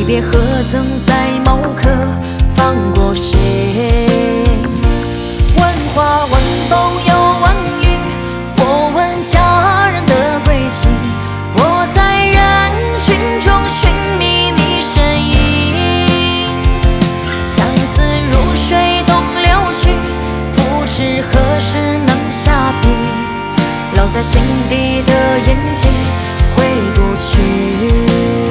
离别何曾在某刻放过谁？问花问风又问雨，我问佳人的归期，我在人群中寻觅你身影。相思如水东流去，不知何时能下笔，烙在心底的印记回不去。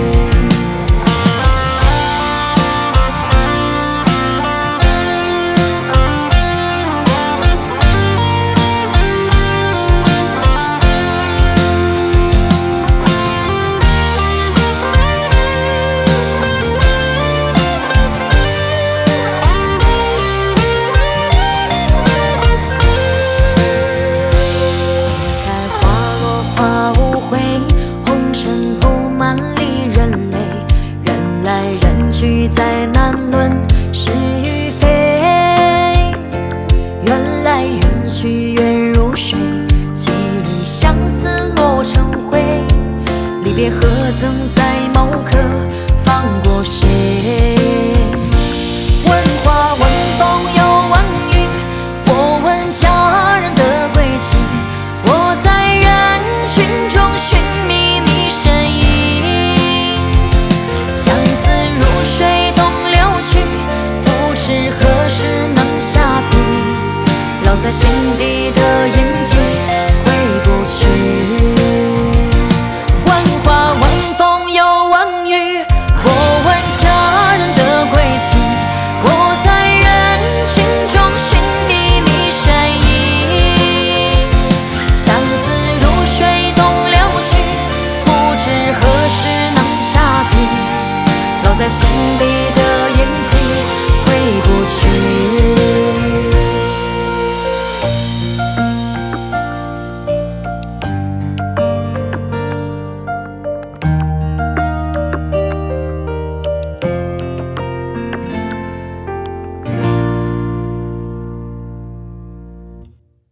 聚在难论是与非，缘来缘去缘如水，几缕相思落成灰。离别何曾在某刻放过谁？问花问风又问雨，我问佳人的归期，我在人群中寻觅你身影。相思如水东流去，不知何时能下笔，烙在心底的印记回不去。问花问风又问雨，我问佳人的归期，我在人群中寻觅你身影。相思如水东流去，不知何时能下笔，烙在心底